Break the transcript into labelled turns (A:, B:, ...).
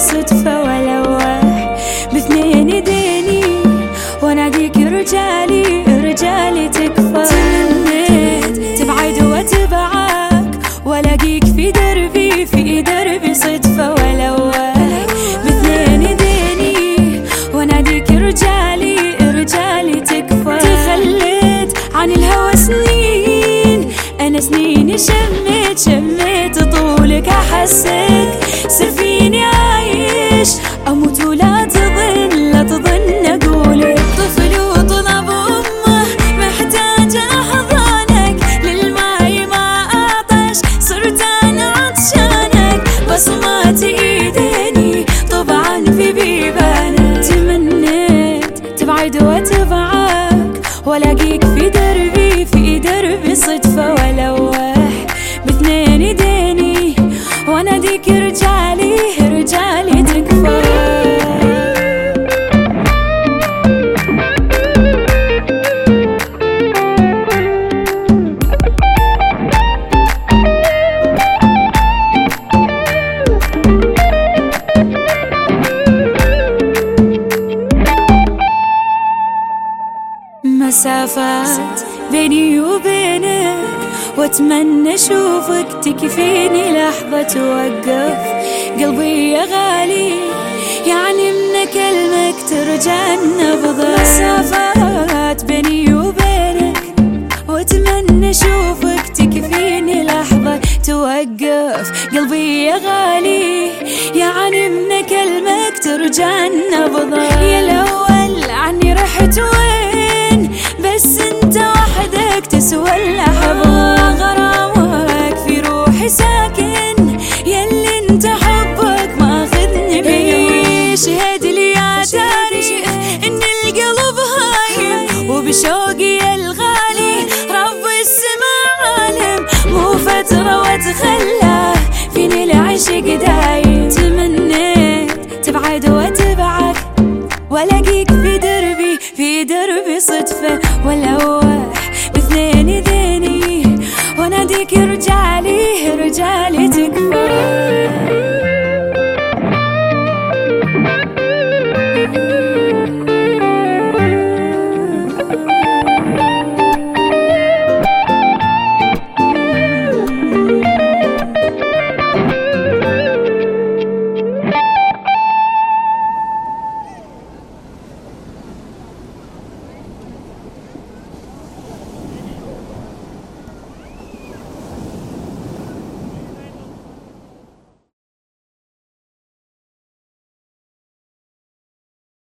A: صدفة ولوح باثنين ايديني واناديك رجالي تكفى. تمنيت تبعد واتبعك والاقيك في دربي صدفة ولوح باثنين ايديني واناديك رجالي تكفى. تخليت عن الهوى سنين، انا سنين شميت طولك احسك سر فيني عايش اموت ولا تظن اقولك. طفل وطلب امه محتاج احضانك، للماي ما اعطش صرت انا عطشانك، بصمات ايديني طبعا في بيبانك. تمنيت تبعد واتبعك والاقيك في دربي صدفة ولوح باثنين ايديني واناديك رجالي تكفى. مسافات بيني وبينك واتمنى اشوفك تكفيني لحظة توقف قلبي يا غالي، يعني من كلمك ترجع النبضة. مسافات بيني وبينك واتمنى اشوفك تكفيني لحظة توقف قلبي يا غالي، يعني من كلمك ترجع النبضة. يا الاول عني رحت وين، بس انت وحدك تسوى اللحظة. غرامك في روحي ساكن، ياللي انت حبك ماخذني بيه. شهد لي يا تاريخ ان القلب هايم، وبشوقي الغالي رب السماء عالم، مو فترة واتخلى فيني العشق دايم. تمنيت تبعد واتبعك والاقيك في دربي صدفة ولوح باثنين ايديني واناديك رجالي